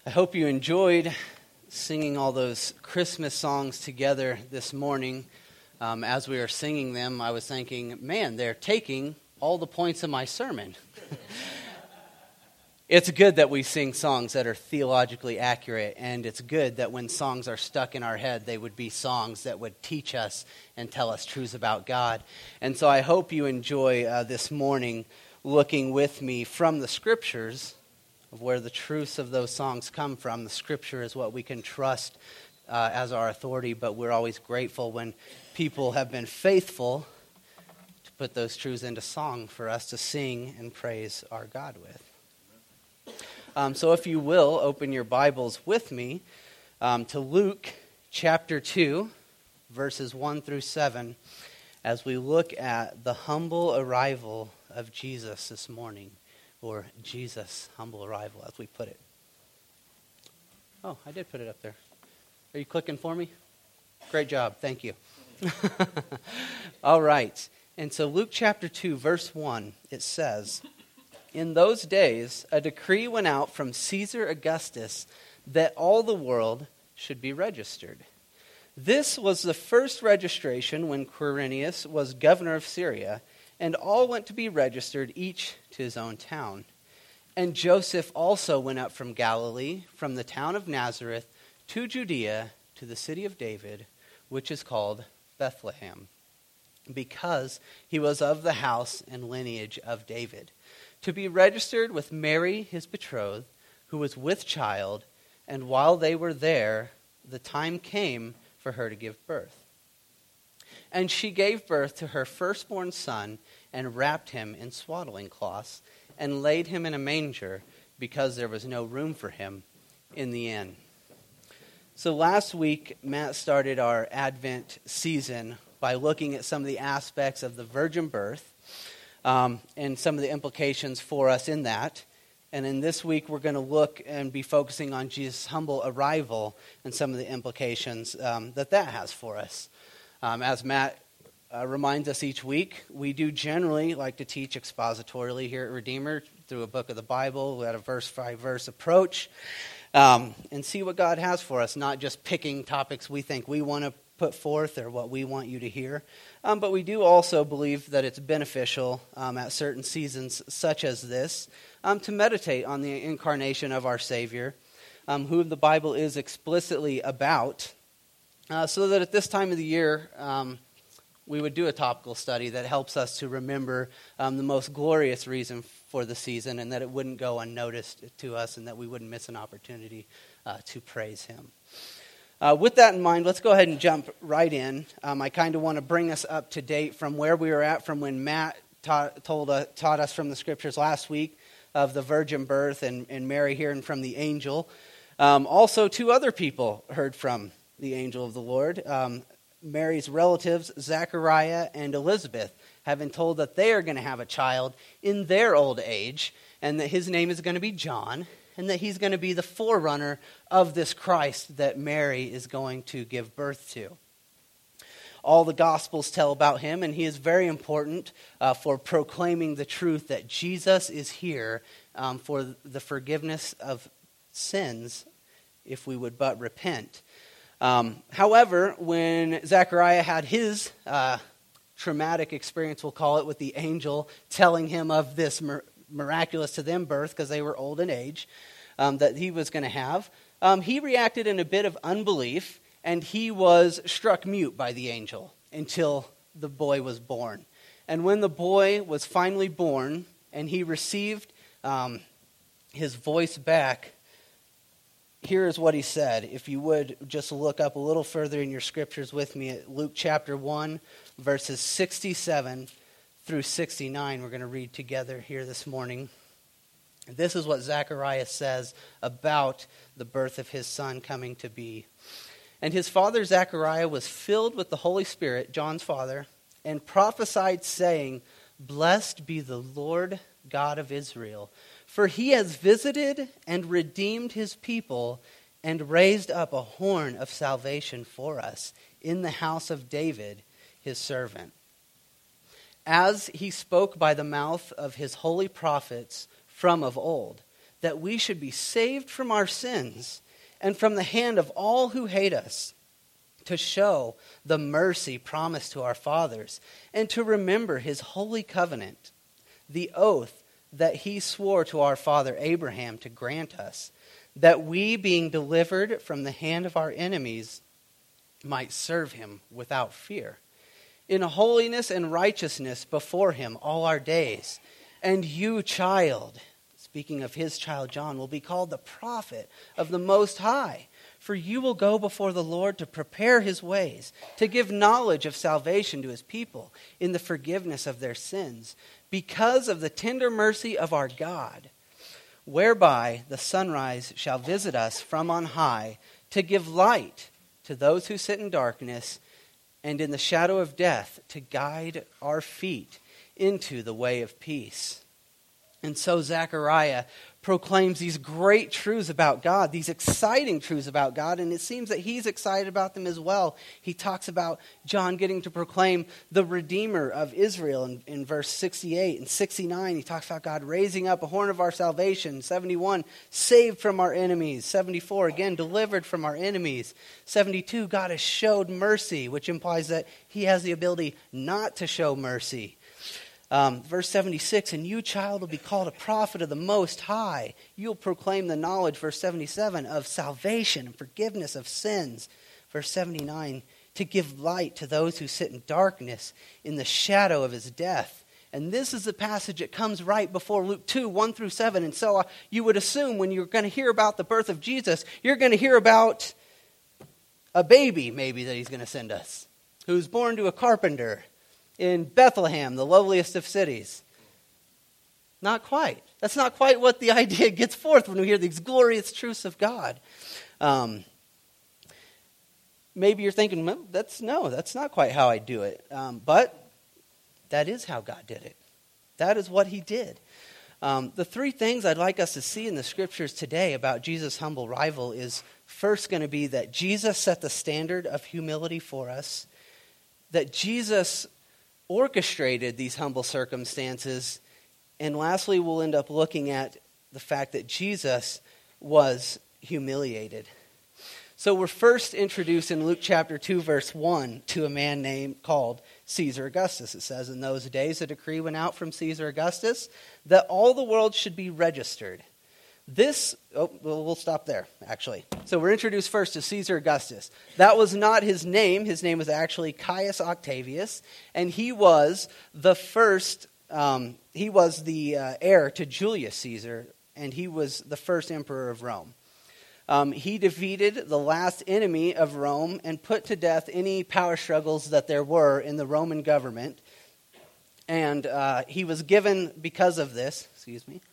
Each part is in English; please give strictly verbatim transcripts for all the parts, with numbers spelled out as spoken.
I hope you enjoyed singing all those Christmas songs together this morning. Um, as we were singing them, I was thinking, man, they're taking all the points of my sermon. It's good that we sing songs that are theologically accurate, and it's good that when songs are stuck in our head, they would be songs that would teach us and tell us truths about God. And so I hope you enjoy uh, this morning looking with me from the Scriptures of where the truths of those songs come from. The Scripture is what we can trust uh, as our authority, but we're always grateful when people have been faithful to put those truths into song for us to sing and praise our God with. Um, so if you will, open your Bibles with me um, to Luke chapter two, verses one through seven, as we look at the humble arrival of Jesus this morning. Or Jesus' humble arrival, as we put it. Oh, I did put it up there. Are you clicking for me? Great job. Thank you. All right. And so Luke chapter two, verse one, it says, "In those days, a decree went out from Caesar Augustus that all the world should be registered. This was the first registration when Quirinius was governor of Syria, and all went to be registered, each to his own town. And Joseph also went up from Galilee, from the town of Nazareth, to Judea, to the city of David, which is called Bethlehem, because he was of the house and lineage of David, to be registered with Mary, his betrothed, who was with child, and while they were there, the time came for her to give birth. And she gave birth to her firstborn son, and wrapped him in swaddling cloths, and laid him in a manger, because there was no room for him in the inn." So last week, Matt started our Advent season by looking at some of the aspects of the virgin birth, um, and some of the implications for us in that. And in this week, we're going to look and be focusing on Jesus' humble arrival and some of the implications um, that that has for us. Um, as Matt uh, reminds us each week, we do generally like to teach expositorily here at Redeemer through a book of the Bible. We had a verse-by-verse approach um, and see what God has for us, not just picking topics we think we want to put forth or what we want you to hear. Um, but we do also believe that it's beneficial um, at certain seasons such as this um, to meditate on the incarnation of our Savior, um, who the Bible is explicitly about. Uh, so that at this time of the year, um, we would do a topical study that helps us to remember um, the most glorious reason for the season, and that it wouldn't go unnoticed to us, and that we wouldn't miss an opportunity uh, to praise Him. Uh, with that in mind, let's go ahead and jump right in. Um, I kind of want to bring us up to date from where we were at from when Matt taught, told, uh, taught us from the Scriptures last week of the virgin birth and, and Mary hearing from the angel. Um, also, two other people heard from the angel of the Lord. Um, Mary's relatives, Zechariah and Elizabeth, have been told that they are going to have a child in their old age, and that his name is going to be John, and that he's going to be the forerunner of this Christ that Mary is going to give birth to. All the Gospels tell about him, and he is very important uh, for proclaiming the truth that Jesus is here um, for the forgiveness of sins, if we would but repent. Um, however, when Zechariah had his uh, traumatic experience, we'll call it, with the angel telling him of this mir- miraculous to them birth, because they were old in age, um, that he was going to have, um, he reacted in a bit of unbelief, and he was struck mute by the angel until the boy was born. And when the boy was finally born, and he received um, his voice back, here is what he said. If you would just look up a little further in your scriptures with me at Luke chapter one, verses sixty-seven through sixty-nine. We're going to read together here this morning. This is what Zechariah says about the birth of his son coming to be. "And his father Zechariah was filled with the Holy Spirit," John's father, "and prophesied, saying, 'Blessed be the Lord God of Israel, for he has visited and redeemed his people and raised up a horn of salvation for us in the house of David, his servant. As he spoke by the mouth of his holy prophets from of old, that we should be saved from our sins and from the hand of all who hate us, to show the mercy promised to our fathers, and to remember his holy covenant, the oath that he swore to our father Abraham to grant us, that we, being delivered from the hand of our enemies, might serve him without fear, in holiness and righteousness before him all our days. And you, child, speaking of his child John, will be called the prophet of the Most High. For you will go before the Lord to prepare his ways, to give knowledge of salvation to his people in the forgiveness of their sins, because of the tender mercy of our God, whereby the sunrise shall visit us from on high, to give light to those who sit in darkness and in the shadow of death, to guide our feet into the way of peace. And so Zechariah proclaims these great truths about God, these exciting truths about God, and it seems that he's excited about them as well. He talks about John getting to proclaim the Redeemer of Israel in, in verse sixty-eight and sixty-nine. He talks about God raising up a horn of our salvation. seventy-one, saved from our enemies. seventy-four, again, delivered from our enemies. seventy-two, God has showed mercy, which implies that he has the ability not to show mercy. Um, verse seventy-six, and you, child, will be called a prophet of the Most High. You'll proclaim the knowledge, verse seventy-seven, of salvation and forgiveness of sins. Verse seventy-nine, to give light to those who sit in darkness in the shadow of his death. And this is the passage that comes right before Luke two, one through seven. And so uh, you would assume when you're going to hear about the birth of Jesus, you're going to hear about a baby maybe that he's going to send us, who's born to a carpenter in Bethlehem, the lowliest of cities. Not quite. That's not quite what the idea gets forth when we hear these glorious truths of God. Um, maybe you're thinking, well, that's no, that's not quite how I do it. Um, but that is how God did it. That is what he did. Um, the three things I'd like us to see in the scriptures today about Jesus' humble rival is first going to be that Jesus set the standard of humility for us, that Jesus orchestrated these humble circumstances, and lastly, we'll end up looking at the fact that Jesus was humiliated. So we're first introduced in Luke chapter two, verse one, to a man named called Caesar Augustus. It says, in those days a decree went out from Caesar Augustus that all the world should be registered. This, oh, well, we'll stop there, actually. So we're introduced first to Caesar Augustus. That was not his name. His name was actually Caius Octavius, and he was the first, um, he was the uh, heir to Julius Caesar, and he was the first emperor of Rome. Um, he defeated the last enemy of Rome and put to death any power struggles that there were in the Roman government. And uh, he was given, because of this, excuse me,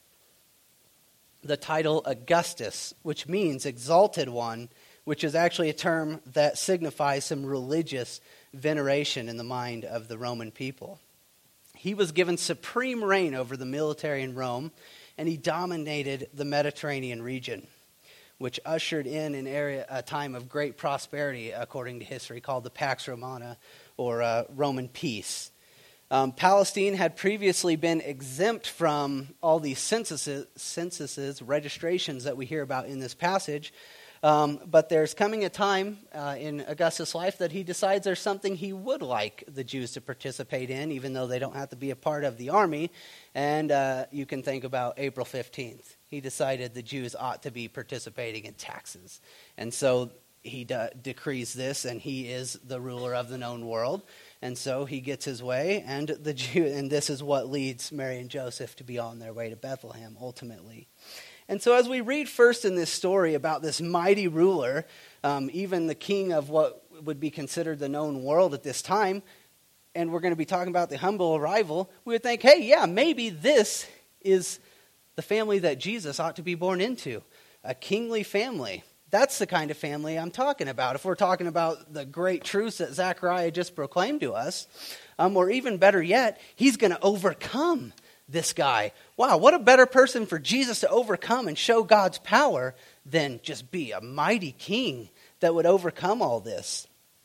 the title Augustus, which means exalted one, which is actually a term that signifies some religious veneration in the mind of the Roman people. He was given supreme reign over the military in Rome, and he dominated the Mediterranean region, which ushered in an area, a time of great prosperity, according to history, called the Pax Romana, or uh, Roman peace. Um, Palestine had previously been exempt from all these censuses, censuses, registrations that we hear about in this passage, um, but there's coming a time uh, in Augustus' life that he decides there's something he would like the Jews to participate in, even though they don't have to be a part of the army, and uh, you can think about April fifteenth. He decided the Jews ought to be participating in taxes, and so he de- decrees this, and he is the ruler of the known world. And so he gets his way, and the Jew, and this is what leads Mary and Joseph to be on their way to Bethlehem, ultimately. And so as we read first in this story about this mighty ruler, um, even the king of what would be considered the known world at this time, and we're going to be talking about the humble arrival, we would think, hey, yeah, maybe this is the family that Jesus ought to be born into, a kingly family. That's the kind of family I'm talking about. If we're talking about the great truths that Zechariah just proclaimed to us, um, or even better yet, he's going to overcome this guy. Wow, what a better person for Jesus to overcome and show God's power than just be a mighty king that would overcome all this.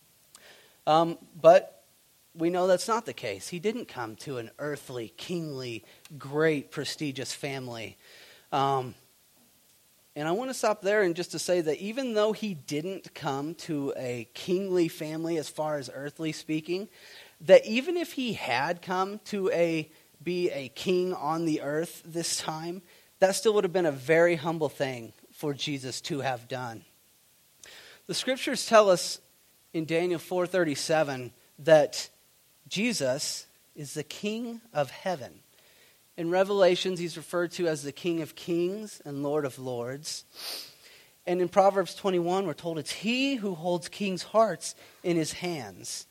Um, but we know that's not the case. He didn't come to an earthly, kingly, great, prestigious family. Um, and I want to stop there and just to say that even though he didn't come to a kingly family as far as earthly speaking, that even if he had come to a be a king on the earth this time, that still would have been a very humble thing for Jesus to have done. The scriptures tell us in Daniel four thirty-seven that Jesus is the King of heaven. In Revelations, he's referred to as the King of kings and Lord of lords. And in Proverbs twenty-one, we're told it's he who holds kings' hearts in his hands.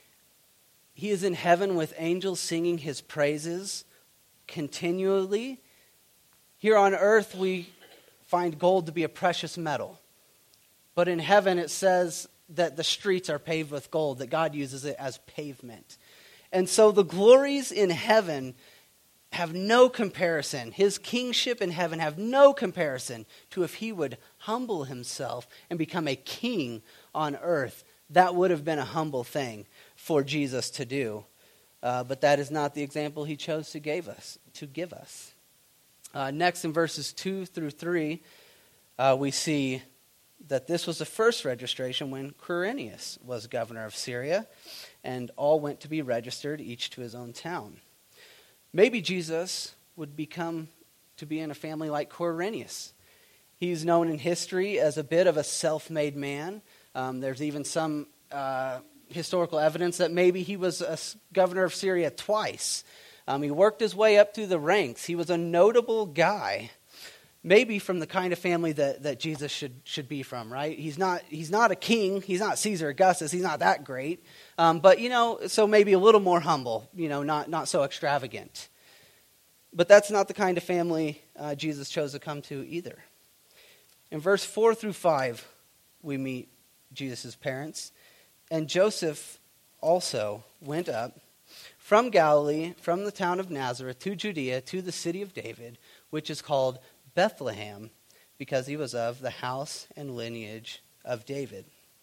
He is in heaven with angels singing his praises continually. Here on earth, we find gold to be a precious metal. But in heaven, it says that the streets are paved with gold, that God uses it as pavement. And so the glories in heaven have no comparison. His kingship in heaven have no comparison to if he would humble himself and become a king on earth. That would have been a humble thing for Jesus to do. Uh, but that is not the example he chose to give us. To give us. Uh, next, in verses two through three, uh, we see that this was the first registration when Quirinius was governor of Syria, and all went to be registered, each to his own town. Maybe Jesus would become to be in a family like Quirinius. He's known in history as a bit of a self-made man. Um, there's even some uh, historical evidence that maybe he was a governor of Syria twice. Um, he worked his way up through the ranks. He was a notable guy, maybe from the kind of family that, that Jesus should should be from, right? He's not he's not a king. He's not Caesar Augustus. He's not that great. Um, but, you know, so maybe a little more humble, you know, not, not so extravagant. But that's not the kind of family uh, Jesus chose to come to either. In verse four through five, we meet Jesus' parents. And Joseph also went up from Galilee, from the town of Nazareth, to Judea, to the city of David, which is called Bethlehem, because he was of the house and lineage of David.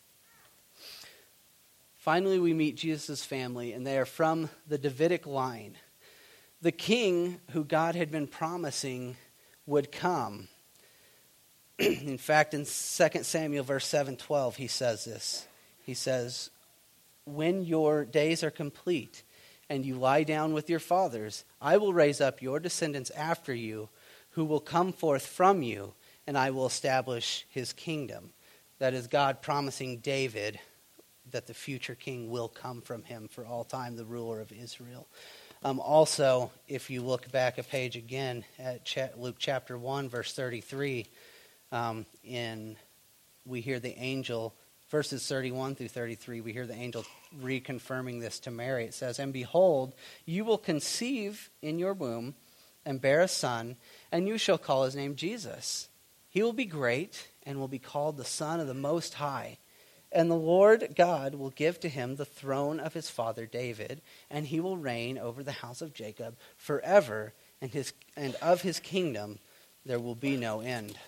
Finally, we meet Jesus' family, and they are from the Davidic line. The king who God had been promising would come. In fact, in Second Samuel verse seven twelve, he says this. He says, "When your days are complete and you lie down with your fathers, I will raise up your descendants after you, who will come forth from you, and I will establish his kingdom." That is God promising David that the future king will come from him for all time, the ruler of Israel. Um, also, if you look back a page again at cha- Luke chapter one, verse thirty-three, um, in we hear the angel, verses thirty-one through thirty-three, we hear the angel reconfirming this to Mary. It says, "And behold, you will conceive in your womb and bear a son, and you shall call his name Jesus. He will be great and will be called the Son of the Most High. And the Lord God will give to him the throne of his father David, and he will reign over the house of Jacob forever, and his and of his kingdom there will be no end."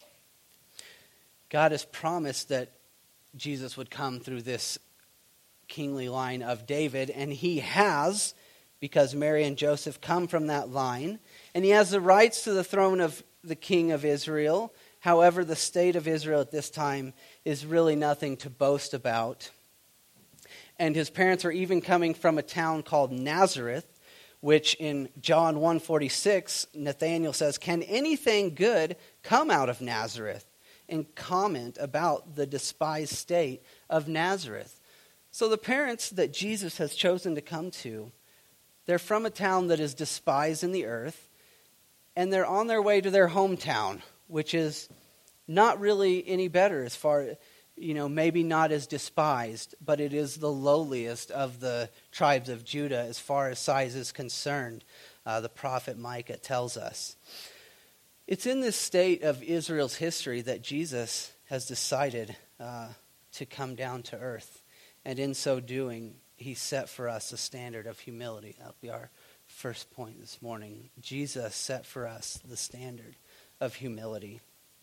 God has promised that Jesus would come through this kingly line of David, and he has, because Mary and Joseph come from that line, and he has the rights to the throne of the king of Israel. However, the state of Israel at this time is really nothing to boast about. And his parents are even coming from a town called Nazareth, which in John one forty-six, Nathanael says, "Can anything good come out of Nazareth?" and comment about the despised state of Nazareth. So the parents that Jesus has chosen to come to, they're from a town that is despised in the earth, and they're on their way to their hometown, which is not really any better as far, you know, maybe not as despised, but it is the lowliest of the tribes of Judah as far as size is concerned. Uh, the prophet Micah tells us. It's in this state of Israel's history that Jesus has decided uh, to come down to earth. And in so doing, he set for us a standard of humility. That'll be our first point this morning. Jesus set for us the standard of humility.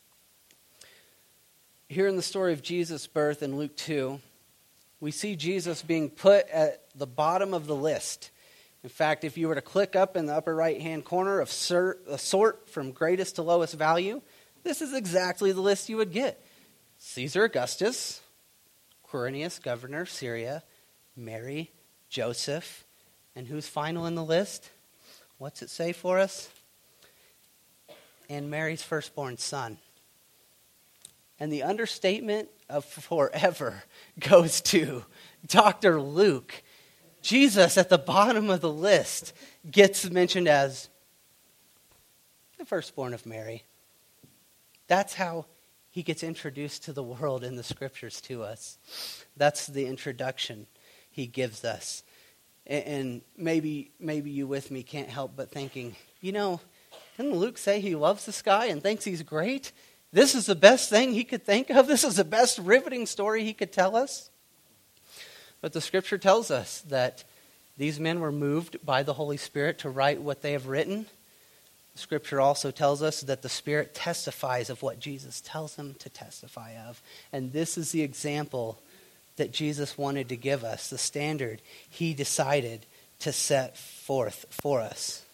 Here in the story of Jesus' birth in Luke two, we see Jesus being put at the bottom of the list. In fact, if you were to click up in the upper right-hand corner of sort, a sort from greatest to lowest value, this is exactly the list you would get. Caesar Augustus, Quirinius, governor of Syria, Mary, Joseph, and who's final in the list? What's it say for us? And Mary's firstborn son. And the understatement of forever goes to Doctor Luke. Jesus at the bottom of the list gets mentioned as the firstborn of Mary. That's how he gets introduced to the world in the scriptures to us. That's the introduction he gives us. And maybe maybe you with me can't help but thinking, you know, didn't Luke say he loves this guy and thinks he's great? This is the best thing he could think of? This is the best riveting story he could tell us? But the scripture tells us that these men were moved by the Holy Spirit to write what they have written. The scripture also tells us that the Spirit testifies of what Jesus tells them to testify of. And this is the example that Jesus wanted to give us, the standard he decided to set forth for us.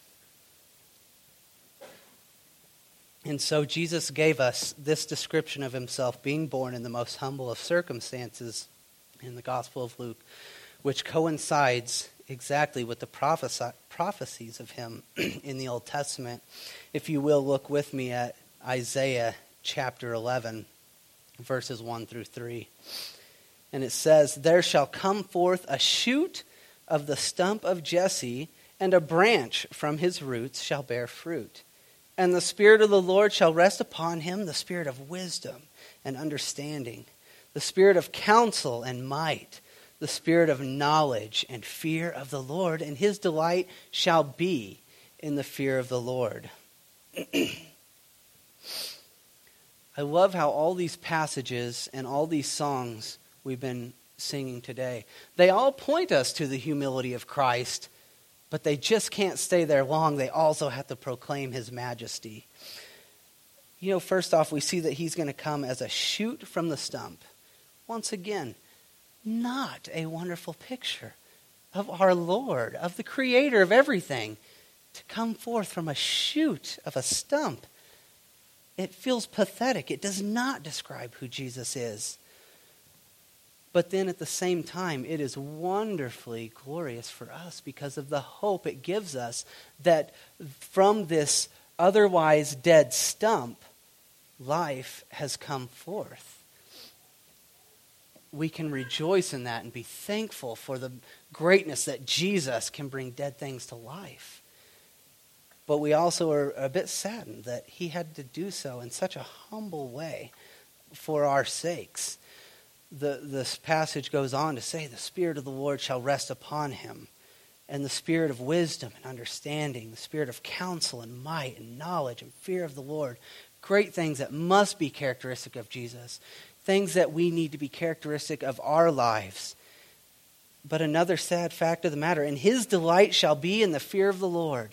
And so Jesus gave us this description of himself, being born in the most humble of circumstances in the Gospel of Luke, which coincides exactly with the prophecy, prophecies of him in the Old Testament. If you will, look with me at Isaiah chapter eleven, verses one through three. And it says, "There shall come forth a shoot of the stump of Jesse, and a branch from his roots shall bear fruit. And the Spirit of the Lord shall rest upon him, the Spirit of wisdom and understanding, the Spirit of counsel and might, the Spirit of knowledge and fear of the Lord, and his delight shall be in the fear of the Lord." I love how all these passages and all these songs we've been singing today, they all point us to the humility of Christ, but they just can't stay there long. They also have to proclaim his majesty. You know, first off, we see that he's going to come as a shoot from the stump. Once again, not a wonderful picture of our Lord, of the creator of everything, to come forth from a shoot of a stump. It feels pathetic. It does not describe who Jesus is. But then at the same time, it is wonderfully glorious for us because of the hope it gives us that from this otherwise dead stump, life has come forth. We can rejoice in that and be thankful for the greatness that Jesus can bring dead things to life. But we also are a bit saddened that he had to do so in such a humble way for our sakes. The, this passage goes on to say, the Spirit of the Lord shall rest upon him, and the Spirit of wisdom and understanding, the Spirit of counsel and might and knowledge and fear of the Lord. Great things that must be characteristic of Jesus. Things that we need to be characteristic of our lives. But another sad fact of the matter, and his delight shall be in the fear of the Lord.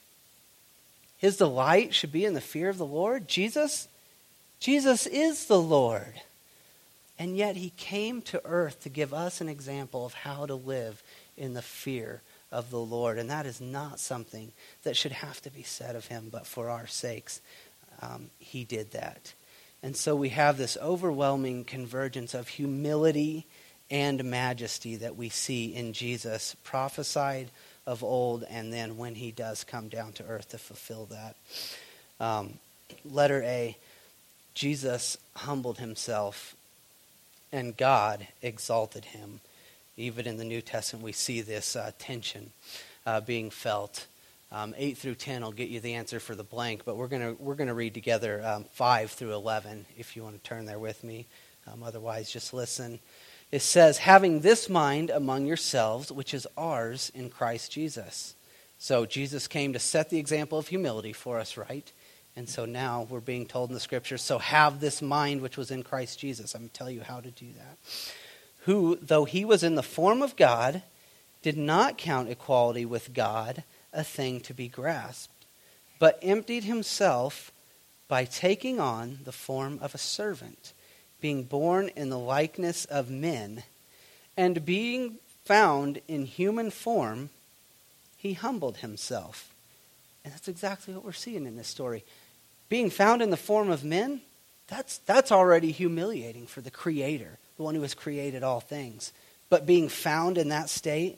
His delight should be in the fear of the Lord? Jesus? Jesus is the Lord. And yet he came to earth to give us an example of how to live in the fear of the Lord. And that is not something that should have to be said of him, but for our sakes, um, he did that. And so we have this overwhelming convergence of humility and majesty that we see in Jesus, prophesied of old, and then when he does come down to earth to fulfill that. Um, letter A, Jesus humbled himself, and God exalted him. Even in the New Testament, we see this uh, tension uh, being felt. Um, eight through ten will get you the answer for the blank, but we're gonna we're gonna read together um, five through eleven. If you want to turn there with me, um, otherwise just listen. It says, "Having this mind among yourselves, which is ours in Christ Jesus." So Jesus came to set the example of humility for us, right? And so now we're being told in the scriptures, so have this mind which was in Christ Jesus. I'm going to tell you how to do that. "Who, though he was in the form of God, did not count equality with God a thing to be grasped, but emptied himself by taking on the form of a servant, being born in the likeness of men, and being found in human form, he humbled himself. And that's exactly what we're seeing in this story. Being found in the form of men, that's, that's already humiliating for the Creator, the one who has created all things. But being found in that state,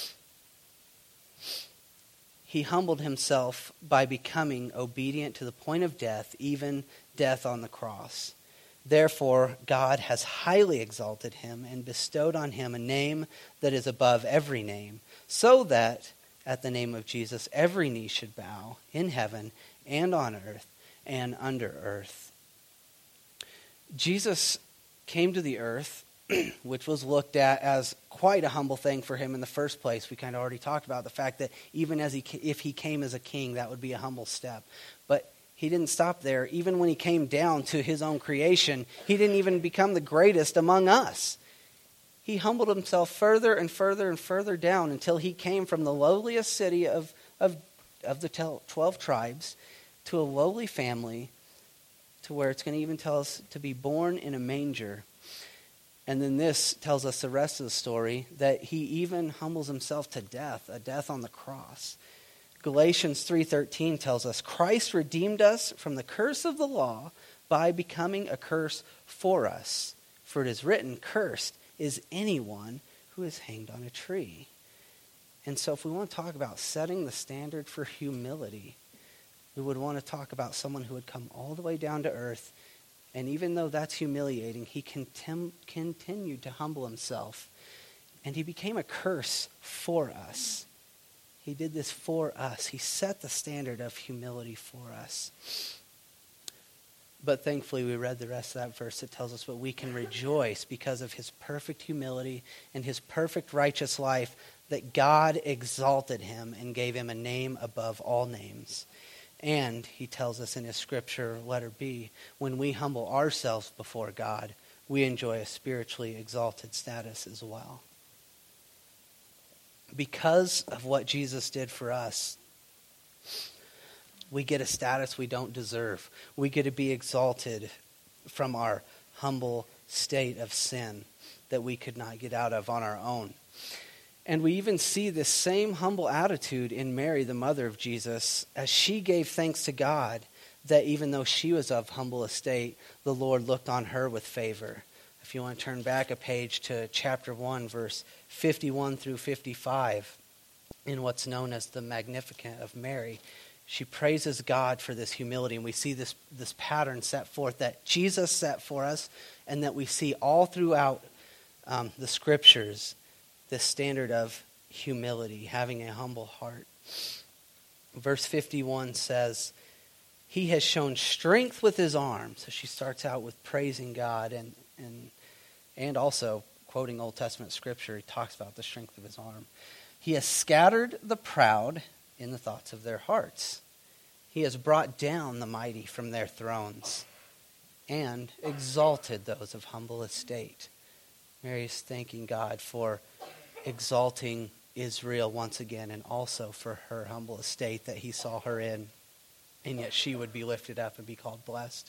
he humbled himself by becoming obedient to the point of death, even death on the cross. Therefore, God has highly exalted him and bestowed on him a name that is above every name, so that at the name of Jesus every knee should bow in heaven and on earth and under earth. Jesus came to the earth, which was looked at as quite a humble thing for him in the first place. We kind of already talked about the fact that even as he, if he came as a king, that would be a humble step. But he didn't stop there. Even when he came down to his own creation, he didn't even become the greatest among us. He humbled himself further and further and further down until he came from the lowliest city of, of, of the twelve tribes to a lowly family, to where it's going to even tell us to be born in a manger. And then this tells us the rest of the story, that he even humbles himself to death, a death on the cross. Galatians three thirteen tells us, Christ redeemed us from the curse of the law by becoming a curse for us. For it is written, cursed is anyone who is hanged on a tree. And so if we want to talk about setting the standard for humility, we would want to talk about someone who would come all the way down to earth. And even though that's humiliating, he contem- continued to humble himself. And he became a curse for us. He did this for us. He set the standard of humility for us. But thankfully, we read the rest of that verse that tells us that we can rejoice because of his perfect humility and his perfect righteous life, that God exalted him and gave him a name above all names. And he tells us in his scripture, letter B, when we humble ourselves before God, we enjoy a spiritually exalted status as well. Because of what Jesus did for us, we get a status we don't deserve. We get to be exalted from our humble state of sin that we could not get out of on our own. And we even see this same humble attitude in Mary, the mother of Jesus, as she gave thanks to God that even though she was of humble estate, the Lord looked on her with favor. If you want to turn back a page to chapter one, verse fifty-one through fifty-five, in what's known as the Magnificat of Mary, she praises God for this humility. And we see this, this pattern set forth that Jesus set for us, and that we see all throughout um, the scriptures, this standard of humility, having a humble heart. Verse fifty-one says, he has shown strength with his arm. So she starts out with praising God, and and and also quoting Old Testament scripture. He talks about the strength of his arm. He has scattered the proud in the thoughts of their hearts. He has brought down the mighty from their thrones and exalted those of humble estate. Mary is thanking God for exalting Israel once again, and also for her humble estate that he saw her in, and yet she would be lifted up and be called blessed.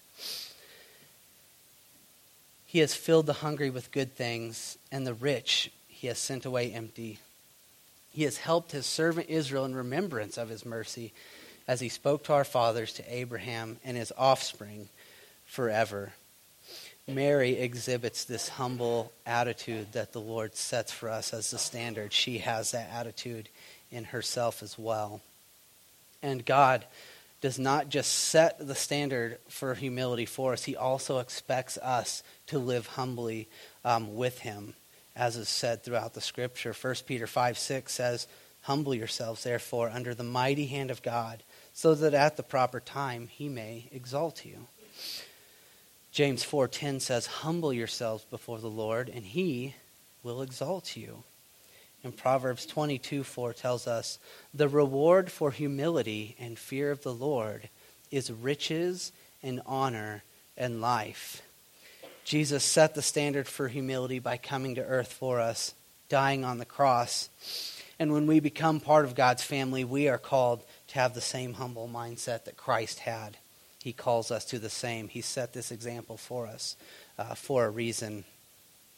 He has filled the hungry with good things, and the rich he has sent away empty. He has helped his servant Israel in remembrance of his mercy, as he spoke to our fathers, to Abraham and his offspring forever. Mary exhibits this humble attitude that the Lord sets for us as the standard. She has that attitude in herself as well. And God does not just set the standard for humility for us. He also expects us to live humbly um, with him, as is said throughout the scripture. First Peter five six says, humble yourselves, therefore, under the mighty hand of God, so that at the proper time he may exalt you. James four ten says, humble yourselves before the Lord, and he will exalt you. And Proverbs twenty-two four tells us, the reward for humility and fear of the Lord is riches and honor and life. Jesus set the standard for humility by coming to earth for us, dying on the cross. And when we become part of God's family, we are called to have the same humble mindset that Christ had. He calls us to the same. He set this example for us uh, for a reason.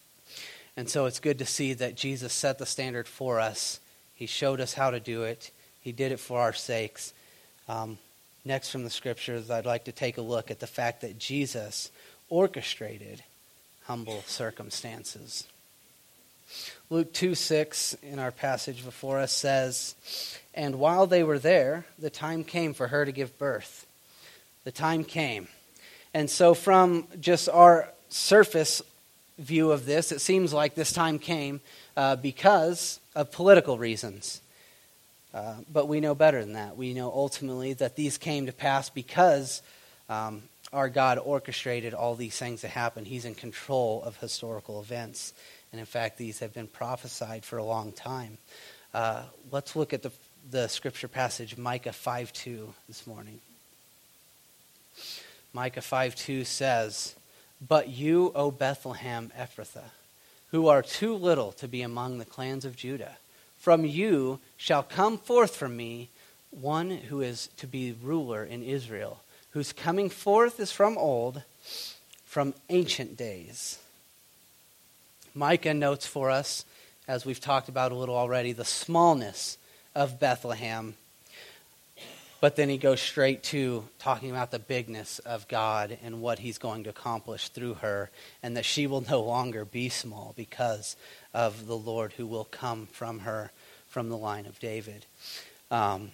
And so it's good to see that Jesus set the standard for us. He showed us how to do it. He did it for our sakes. Um, next from the scriptures, I'd like to take a look at the fact that Jesus orchestrated humble circumstances. Luke two six in our passage before us says, "And while they were there, the time came for her to give birth." The time came. And so from just our surface view of this, it seems like this time came uh, because of political reasons. Uh, but we know better than that. We know ultimately that these came to pass because um, our God orchestrated all these things to happen. He's in control of historical events. And in fact, these have been prophesied for a long time. Uh, let's look at the, the scripture passage, Micah five two, this morning. Micah five two says, "But you, O Bethlehem Ephrathah, who are too little to be among the clans of Judah, from you shall come forth from me one who is to be ruler in Israel, whose coming forth is from old, from ancient days." Micah notes for us, as we've talked about a little already, the smallness of Bethlehem. But then he goes straight to talking about the bigness of God and what he's going to accomplish through her, and that she will no longer be small because of the Lord who will come from her, from the line of David. Um,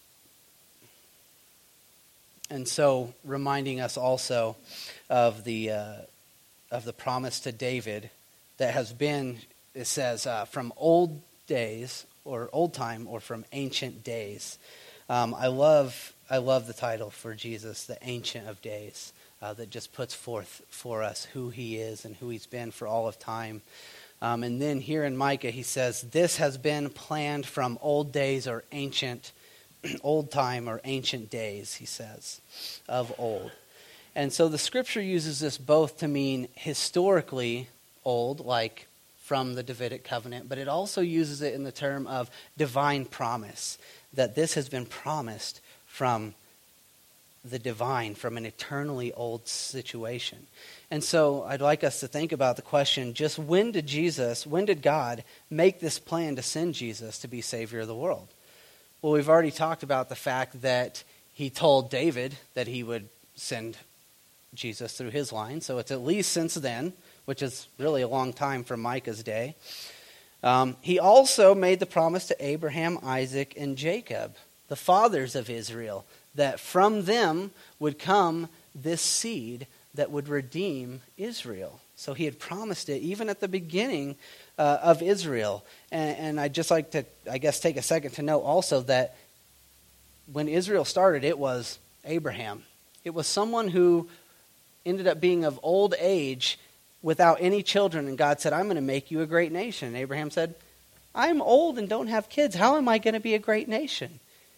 and so reminding us also of the uh, of the promise to David that has been, it says, uh, from old days, or old time, or from ancient days. Um, I love I love the title for Jesus, the Ancient of Days, uh, that just puts forth for us who he is and who he's been for all of time. Um, and then here in Micah, he says, this has been planned from old days or ancient, old time or ancient days, he says, of old. And so the scripture uses this both to mean historically old, like from the Davidic covenant, but it also uses it in the term of divine promise, that this has been promised from the divine, from an eternally old situation. And so I'd like us to think about the question, just when did Jesus, when did God make this plan to send Jesus to be Savior of the world? Well, we've already talked about the fact that he told David that he would send Jesus through his line, so it's at least since then, which is really a long time from Micah's day. Um, he also made the promise to Abraham, Isaac, and Jacob, the fathers of Israel, that from them would come this seed that would redeem Israel. So he had promised it even at the beginning uh, of Israel. And, and I'd just like to, I guess, take a second to note also that when Israel started, it was Abraham. It was someone who ended up being of old age without any children, and God said, I'm going to make you a great nation. And Abraham said, I'm old and don't have kids. How am I going to be a great nation?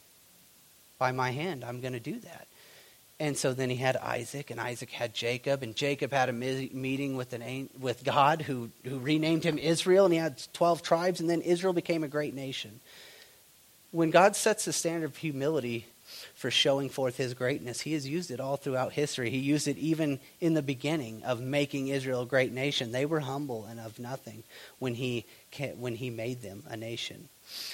By my hand, I'm going to do that. And so then he had Isaac, and Isaac had Jacob, and Jacob had a meeting with an with God who, who renamed him Israel, and he had twelve tribes, and then Israel became a great nation. When God sets the standard of humility for showing forth his greatness, he has used it all throughout history. He used it even in the beginning of making Israel a great nation. They were humble and of nothing when he when he made them a nation.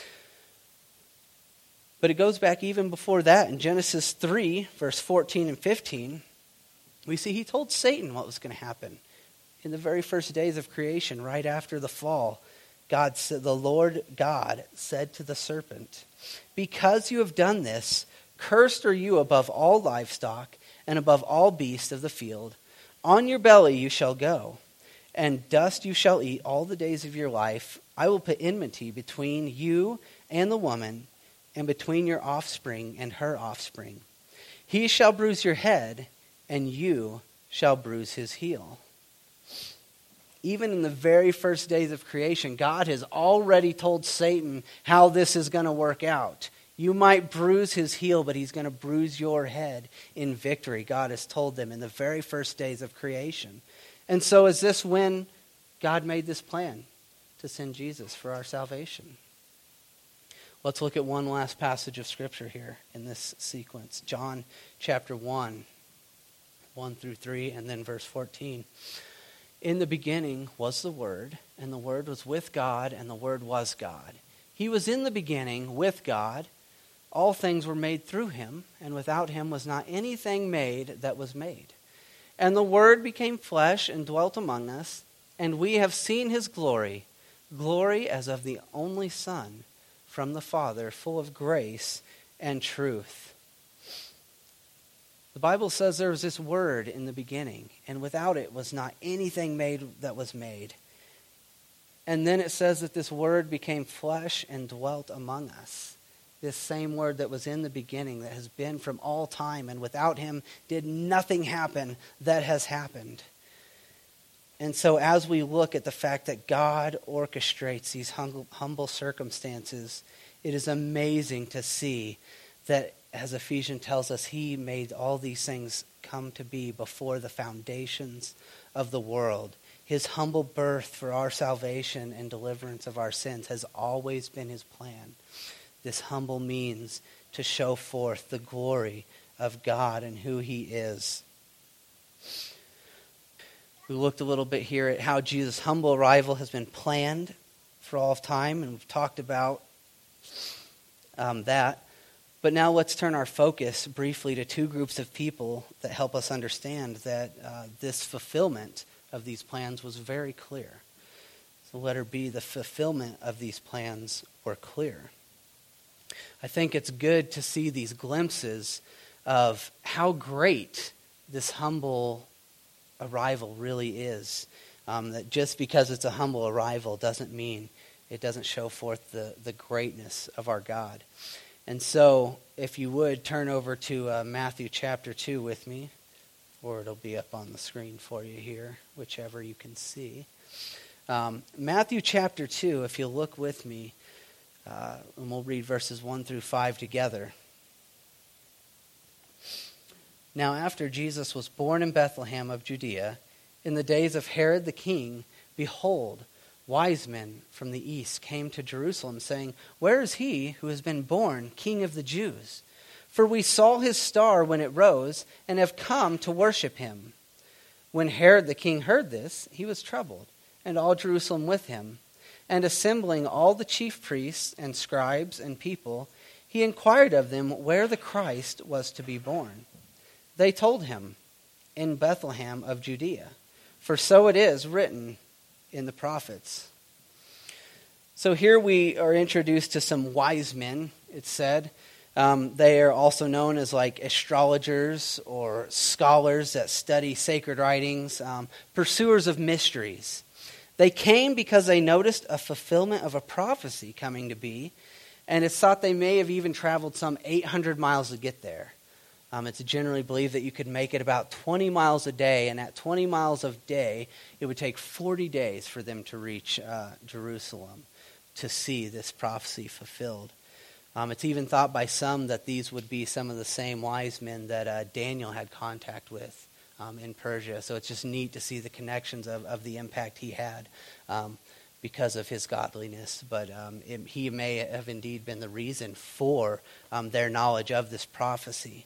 But it goes back even before that. In Genesis three, verse fourteen and fifteen, we see he told Satan what was going to happen. In the very first days of creation, right after the fall, God said, the Lord God said to the serpent, because you have done this, cursed are you above all livestock and above all beasts of the field. On your belly you shall go, and dust you shall eat all the days of your life. I will put enmity between you and the woman, and between your offspring and her offspring. He shall bruise your head, and you shall bruise his heel. Even in the very first days of creation, God has already told Satan how this is going to work out. You might bruise his heel, but he's going to bruise your head in victory. God has told them in the very first days of creation. And so is this when God made this plan to send Jesus for our salvation? Let's look at one last passage of Scripture here in this sequence. John chapter one, one through three, and then verse fourteen. In the beginning was the Word, and the Word was with God, and the Word was God. He was in the beginning with God. All things were made through him, and without him was not anything made that was made. And the Word became flesh and dwelt among us, and we have seen his glory, glory as of the only Son from the Father, full of grace and truth. The Bible says there was this Word in the beginning, and without it was not anything made that was made. And then it says that this Word became flesh and dwelt among us. This same Word that was in the beginning, that has been from all time, and without him did nothing happen that has happened. And so as we look at the fact that God orchestrates these humble, humble circumstances, it is amazing to see that, as Ephesians tells us, he made all these things come to be before the foundations of the world. His humble birth for our salvation and deliverance of our sins has always been his plan. This humble means to show forth the glory of God and who he is. We looked a little bit here at how Jesus' humble arrival has been planned for all of time, and we've talked about um, that. But now let's turn our focus briefly to two groups of people that help us understand that uh, this fulfillment of these plans was very clear. So letter B, the fulfillment of these plans were clear. I think it's good to see these glimpses of how great this humble arrival really is. Um, that just because it's a humble arrival doesn't mean it doesn't show forth the, the greatness of our God. And so, if you would, turn over to uh, Matthew chapter two with me, or it'll be up on the screen for you here, whichever you can see. Um, Matthew chapter two, if you'll look with me, uh, and we'll read verses one through five together. Now after Jesus was born in Bethlehem of Judea, in the days of Herod the king, behold, wise men from the east came to Jerusalem, saying, "Where is he who has been born King of the Jews? For we saw his star when it rose, and have come to worship him." When Herod the king heard this, he was troubled, and all Jerusalem with him. And assembling all the chief priests and scribes and people, he inquired of them where the Christ was to be born. They told him, "In Bethlehem of Judea, for so it is written in the prophets." So here we are introduced to some wise men, it said. Um, they are also known as like astrologers or scholars that study sacred writings, um, pursuers of mysteries. They came because they noticed a fulfillment of a prophecy coming to be, and it's thought they may have even traveled some eight hundred miles to get there. Um, it's generally believed that you could make it about twenty miles a day, and at twenty miles a day, it would take forty days for them to reach uh, Jerusalem to see this prophecy fulfilled. Um, it's even thought by some that these would be some of the same wise men that uh, Daniel had contact with um, in Persia. So it's just neat to see the connections of, of the impact he had um, because of his godliness. But um, it, he may have indeed been the reason for um, their knowledge of this prophecy.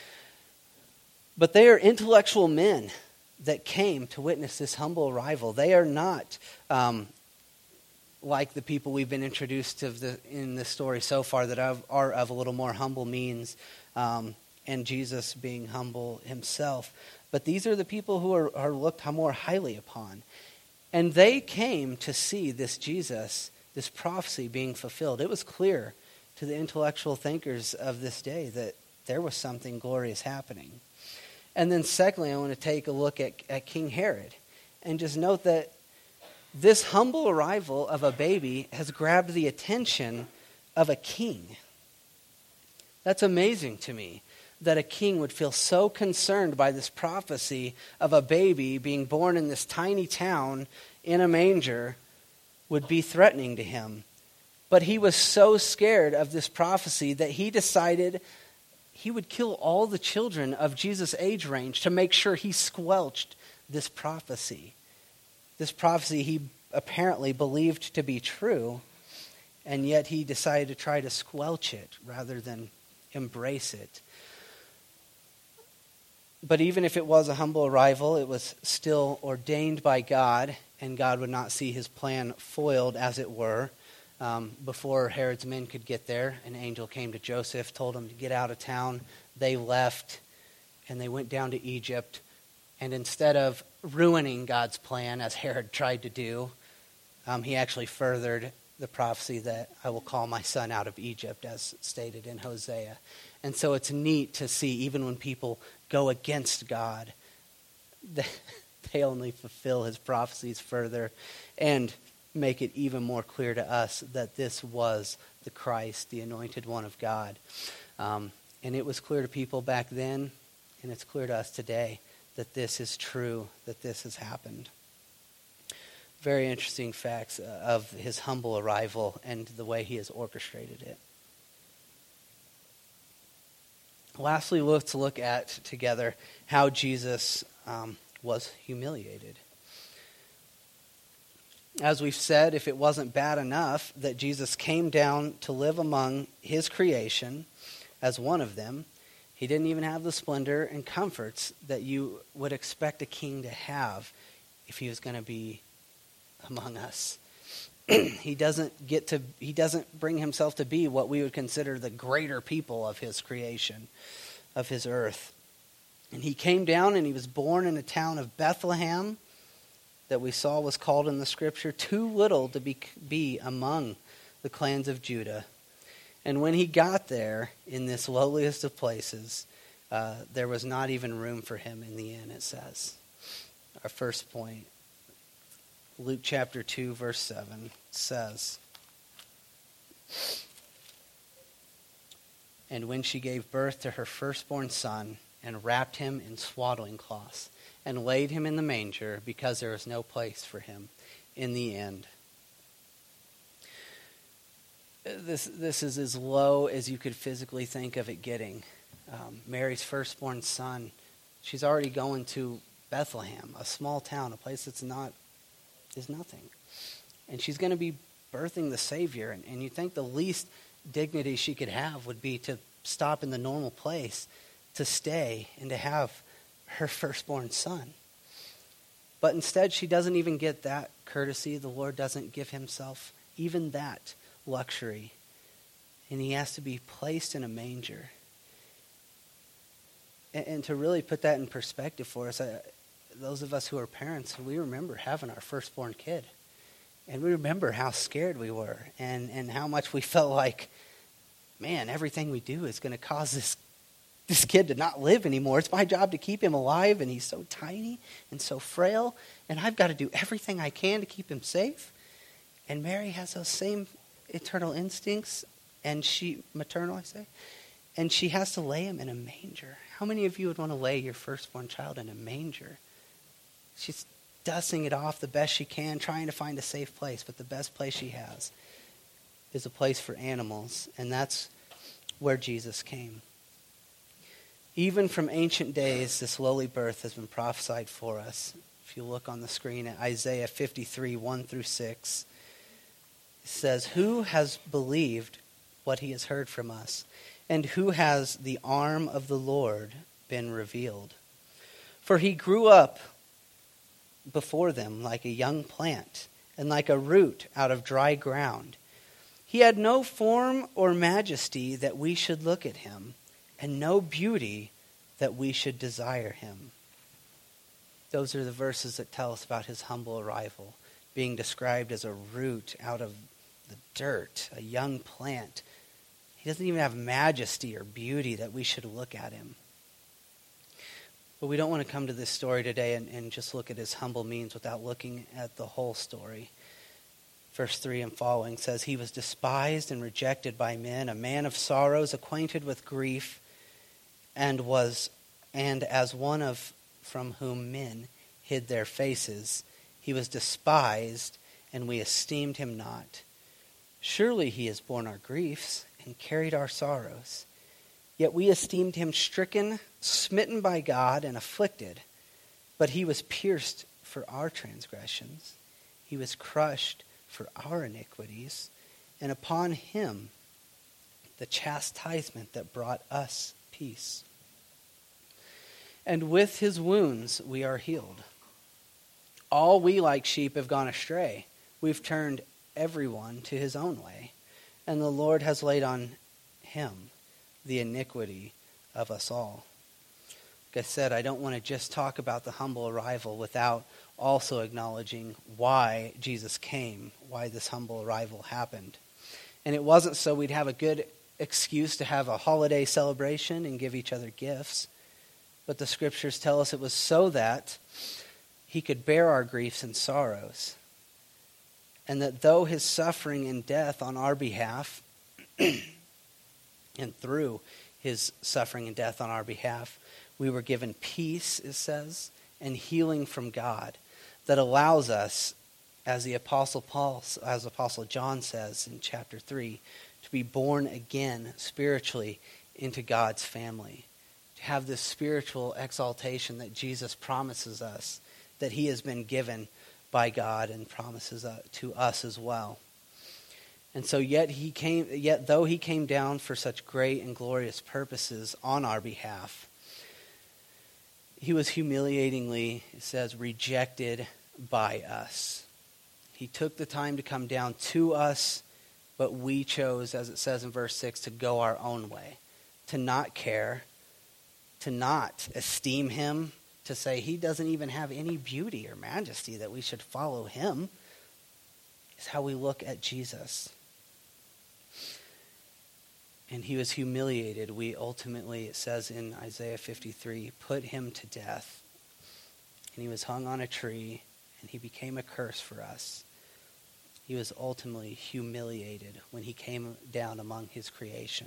But they are intellectual men that came to witness this humble arrival. They are not um, like the people we've been introduced to the, in this story so far that are, are of a little more humble means, um, and Jesus being humble himself. But these are the people who are, are looked more highly upon. And they came to see this Jesus, this prophecy being fulfilled. It was clear to the intellectual thinkers of this day that there was something glorious happening. And then secondly, I want to take a look at, at King Herod and just note that this humble arrival of a baby has grabbed the attention of a king. That's amazing to me, that a king would feel so concerned by this prophecy of a baby being born in this tiny town in a manger would be threatening to him. But he was so scared of this prophecy that he decided he would kill all the children of Jesus' age range to make sure he squelched this prophecy. This prophecy he apparently believed to be true, and yet he decided to try to squelch it rather than embrace it. But even if it was a humble arrival, it was still ordained by God, and God would not see his plan foiled, as it were. Um, before Herod's men could get there, an angel came to Joseph, told him to get out of town. They left, and they went down to Egypt. And instead of ruining God's plan, as Herod tried to do, um, he actually furthered the prophecy that I will call my son out of Egypt, as stated in Hosea. And so it's neat to see, even when people go against God, they, they only fulfill his prophecies further and make it even more clear to us that this was the Christ, the anointed one of God. Um, and it was clear to people back then, and it's clear to us today, that this is true, that this has happened. Very interesting facts of his humble arrival and the way he has orchestrated it. Lastly, let's look at together how Jesus um, was humiliated. As we've said, if it wasn't bad enough that Jesus came down to live among his creation as one of them, he didn't even have the splendor and comforts that you would expect a king to have if he was going to be among us. He doesn't get to, he doesn't bring himself to be what we would consider the greater people of his creation, of his earth. And he came down and he was born in a town of Bethlehem that we saw was called in the scripture too little to be, be among the clans of Judah. And when he got there, in this lowliest of places, uh, there was not even room for him in the inn, it says. Our first point, Luke chapter two, verse seven, says, "And when she gave birth to her firstborn son, and wrapped him in swaddling cloths, and laid him in the manger, because there was no place for him in the inn." This this is as low as you could physically think of it getting. Um, Mary's firstborn son, she's already going to Bethlehem, a small town, a place that's not, is nothing. And she's going to be birthing the Savior. And, and you think the least dignity she could have would be to stop in the normal place, to stay, and to have her firstborn son. But instead, she doesn't even get that courtesy. The Lord doesn't give himself even that luxury. And he has to be placed in a manger. And, and to really put that in perspective for us, I, those of us who are parents, we remember having our firstborn kid. And we remember how scared we were and, and how much we felt like, man, everything we do is going to cause this this kid to not live anymore. It's my job to keep him alive, and he's so tiny and so frail, and I've got to do everything I can to keep him safe. And Mary has those same eternal instincts, and she, maternal I say, and she has to lay him in a manger. How many of you would want to lay your firstborn child in a manger? She's dusting it off the best she can, trying to find a safe place, but the best place she has is a place for animals, and that's where Jesus came. Even from ancient days, this lowly birth has been prophesied for us. If you look on the screen at Isaiah fifty-three, one through six, it says, "Who has believed what he has heard from us? And who has the arm of the Lord been revealed? For he grew up before them like a young plant, and like a root out of dry ground. He had no form or majesty that we should look at him, and no beauty that we should desire him." Those are the verses that tell us about his humble arrival, being described as a root out of the dirt, a young plant. He doesn't even have majesty or beauty that we should look at him. But we don't want to come to this story today and, and just look at his humble means without looking at the whole story. Verse three and following says, "He was despised and rejected by men, a man of sorrows, acquainted with grief, and was, and as one of from whom men hid their faces. He was despised, and we esteemed him not. Surely he has borne our griefs and carried our sorrows. Yet we esteemed him stricken, smitten by God, and afflicted. But he was pierced for our transgressions. He was crushed for our iniquities. And upon him the chastisement that brought us peace. And with his wounds we are healed. All we like sheep have gone astray. We've turned everyone to his own way, and the Lord has laid on him the iniquity of us all. Like I said, I don't want to just talk about the humble arrival without also acknowledging why Jesus came, why this humble arrival happened. And it wasn't so we'd have a good excuse to have a holiday celebration and give each other gifts, but the scriptures tell us it was so that he could bear our griefs and sorrows, and that though his suffering and death on our behalf and through his suffering and death on our behalf, we were given peace, it says, and healing from God that allows us, as the Apostle Paul, as Apostle John says in chapter three, to be born again spiritually into God's family, to have this spiritual exaltation that Jesus promises us, that he has been given by God and promises uh, to us as well. And so yet he came, yet though he came down for such great and glorious purposes on our behalf, he was humiliatingly, it says, rejected by us. He took the time to come down to us, but we chose, as it says in verse six, to go our own way, to not care, to not esteem him, to say he doesn't even have any beauty or majesty that we should follow him, is how we look at Jesus. And he was humiliated. We ultimately, it says in Isaiah fifty-three, put him to death. And he was hung on a tree, and he became a curse for us. He was ultimately humiliated when he came down among his creation.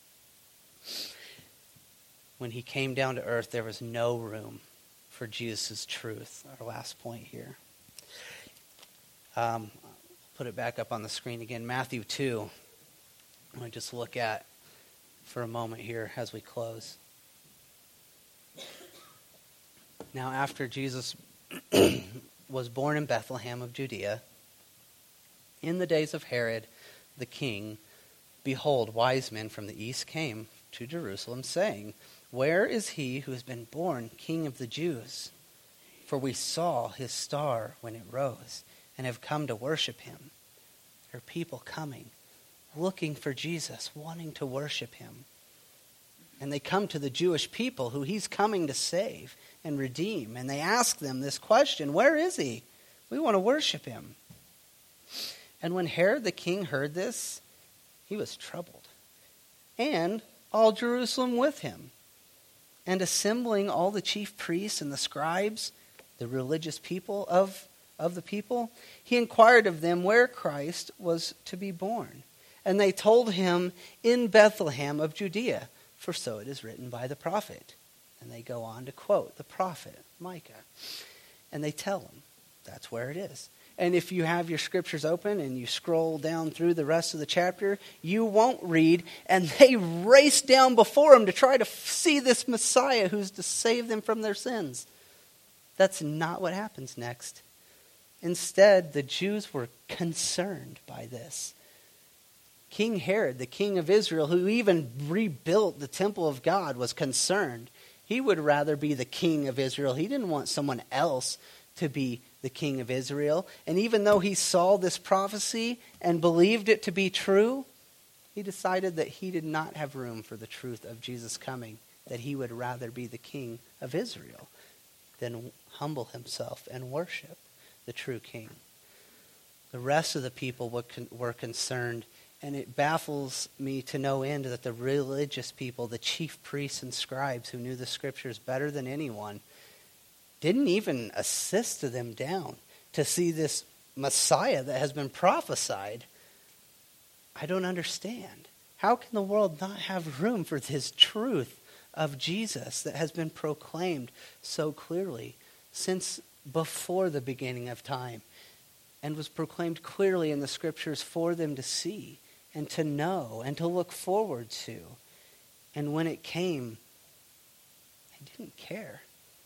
When he came down to earth, there was no room for Jesus' truth. Our last point here. Um, put it back up on the screen again. Matthew two. I want to just look at for a moment here as we close. Now, after Jesus was born in Bethlehem of Judea, in the days of Herod the king, behold, wise men from the east came to Jerusalem, saying, where is he who has been born King of the Jews? For we saw his star when it rose, and have come to worship him. There are people coming, looking for Jesus, wanting to worship him. And they come to the Jewish people who he's coming to save and redeem. And they ask them this question, where is he? We want to worship him. And when Herod the king heard this, he was troubled, and all Jerusalem with him. And assembling all the chief priests and the scribes, the religious people of, of the people, he inquired of them where Christ was to be born. And they told him, in Bethlehem of Judea, for so it is written by the prophet. And they go on to quote the prophet, Micah. And they tell him, that's where it is. And if you have your scriptures open and you scroll down through the rest of the chapter, you won't read, and they race down before him to try to see this Messiah who's to save them from their sins. That's not what happens next. Instead, the Jews were concerned by this. King Herod, the king of Israel, who even rebuilt the temple of God, was concerned. He would rather be the king of Israel. He didn't want someone else to be the king of Israel. And even though he saw this prophecy and believed it to be true, he decided that he did not have room for the truth of Jesus coming, that he would rather be the king of Israel than humble himself and worship the true king. The rest of the people were concerned, and it baffles me to no end that the religious people, the chief priests and scribes who knew the scriptures better than anyone, didn't even assist them down to see this Messiah that has been prophesied. I don't understand. How can the world not have room for this truth of Jesus that has been proclaimed so clearly since before the beginning of time and was proclaimed clearly in the scriptures for them to see and to know and to look forward to? And when it came, they didn't care.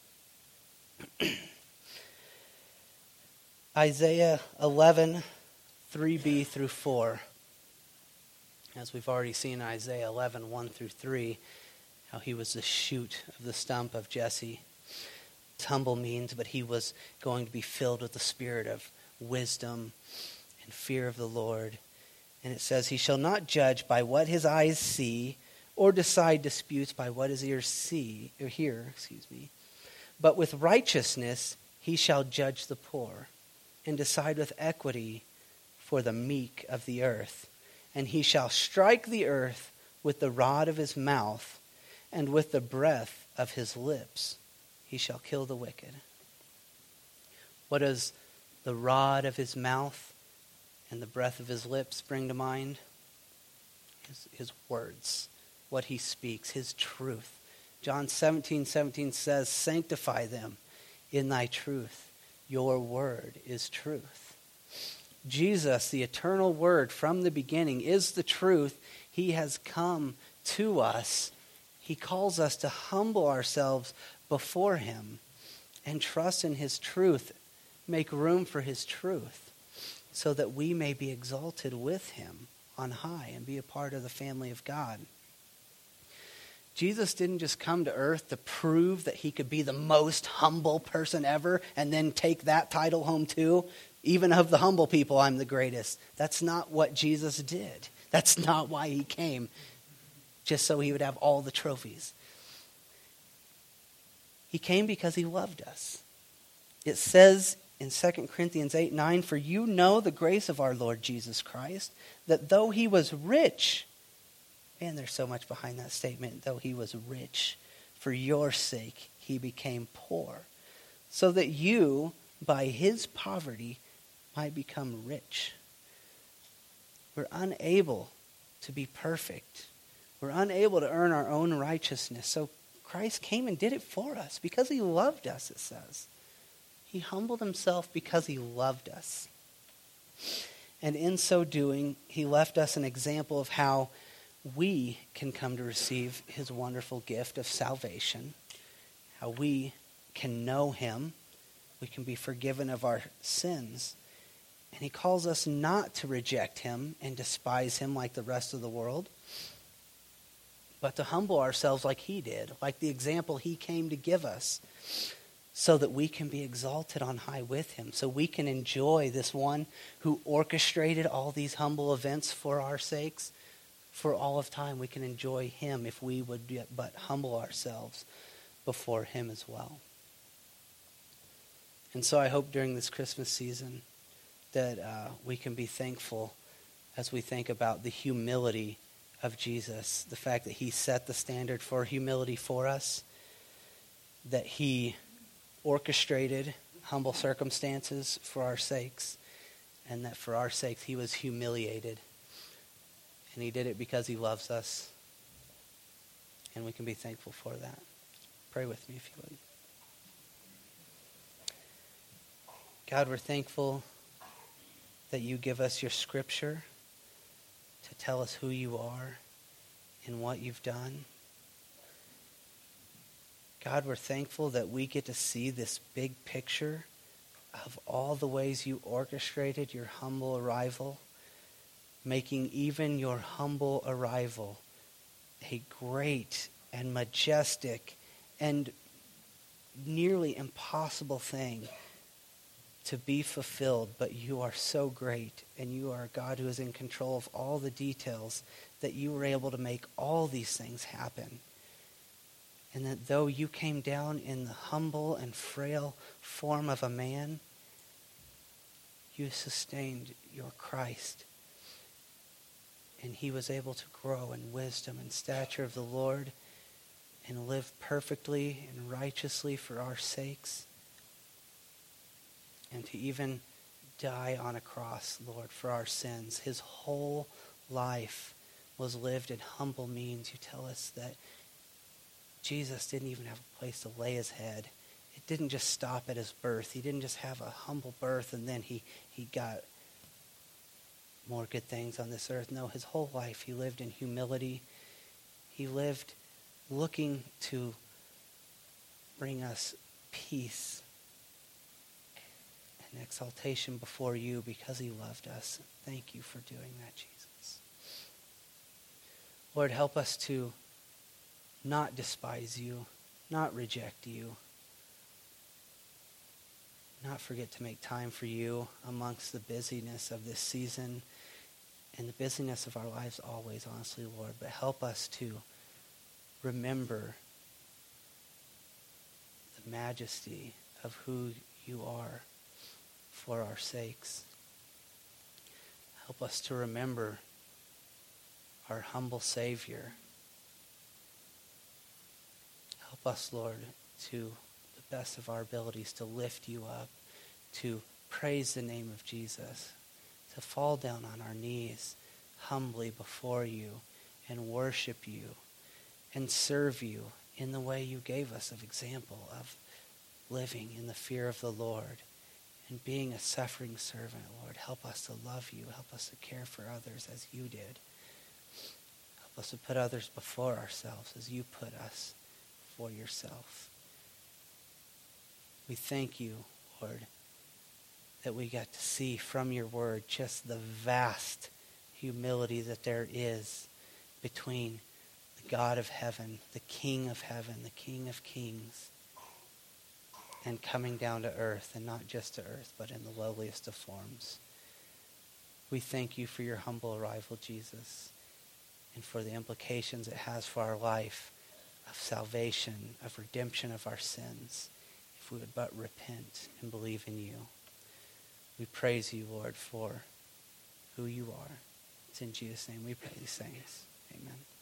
Isaiah eleven, three b through four. As we've already seen in Isaiah eleven, one through three, how he was the shoot of the stump of Jesse. Humble means, but he was going to be filled with the spirit of wisdom and fear of the Lord. And it says, he shall not judge by what his eyes see, or decide disputes by what his ears see, or hear, excuse me. But with righteousness he shall judge the poor, and decide with equity for the meek of the earth. And he shall strike the earth with the rod of his mouth, and with the breath of his lips he shall kill the wicked. What does the rod of his mouth and the breath of his lips bring to mind? His, his words, what he speaks, his truth. John seventeen seventeen says, sanctify them in thy truth. Your word is truth. Jesus, the eternal word from the beginning, is the truth. He has come to us. He calls us to humble ourselves before him and trust in his truth, make room for his truth, so that we may be exalted with him on high and be a part of the family of God. Jesus didn't just come to earth to prove that he could be the most humble person ever and then take that title home too. Even of the humble people, I'm the greatest. That's not what Jesus did. That's not why he came, just so he would have all the trophies. He came because he loved us. It says in Second Corinthians eight nine, for you know the grace of our Lord Jesus Christ, that though he was rich, man, there's so much behind that statement, though he was rich, for your sake he became poor, so that you, by his poverty, might become rich. We're unable to be perfect. We're unable to earn our own righteousness. So Christ came and did it for us because he loved us, it says. He humbled himself because he loved us. And in so doing, he left us an example of how we can come to receive his wonderful gift of salvation, how we can know him, we can be forgiven of our sins. And he calls us not to reject him and despise him like the rest of the world, but to humble ourselves like he did, like the example he came to give us, so that we can be exalted on high with him, so we can enjoy this one who orchestrated all these humble events for our sakes. For all of time, we can enjoy him if we would but humble ourselves before him as well. And so I hope during this Christmas season that uh, we can be thankful as we think about the humility of Jesus, the fact that he set the standard for humility for us, that he orchestrated humble circumstances for our sakes, and that for our sakes he was humiliated. And he did it because he loves us, and we can be thankful for that. Pray with me if you would. God, we're thankful that you give us your scripture to tell us who you are and what you've done. God, we're thankful that we get to see this big picture of all the ways you orchestrated your humble arrival, making even your humble arrival a great and majestic and nearly impossible thing to be fulfilled. But you are so great, and you are a God who is in control of all the details, that you were able to make all these things happen. And that though you came down in the humble and frail form of a man, you sustained your Christ. And he was able to grow in wisdom and stature of the Lord and live perfectly and righteously for our sakes. And to even die on a cross, Lord, for our sins. His whole life was lived in humble means. You tell us that Jesus didn't even have a place to lay his head. It didn't just stop at his birth. He didn't just have a humble birth and then he, he got more good things on this earth. No, his whole life he lived in humility. He lived looking to bring us peace and exaltation before you because he loved us. Thank you for doing that, Jesus. Lord, help us to not despise you, not reject you, not forget to make time for you amongst the busyness of this season and the busyness of our lives always, honestly, Lord. But help us to remember the majesty of who you are for our sakes. Help us to remember our humble Savior. Help us, Lord, to the best of our abilities to lift you up, to praise the name of Jesus, to fall down on our knees humbly before you and worship you and serve you in the way you gave us of example of living in the fear of the Lord and being a suffering servant, Lord. Help us to love you. Help us to care for others as you did. Help us to put others before ourselves as you put us before yourself. We thank you, Lord, that we got to see from your word just the vast humility that there is between the God of heaven, the King of heaven, the King of kings, and coming down to earth, and not just to earth, but in the lowliest of forms. We thank you for your humble arrival, Jesus, and for the implications it has for our life of salvation, of redemption of our sins, if we would but repent and believe in you. We praise you, Lord, for who you are. It's in Jesus' name we pray these things. Amen.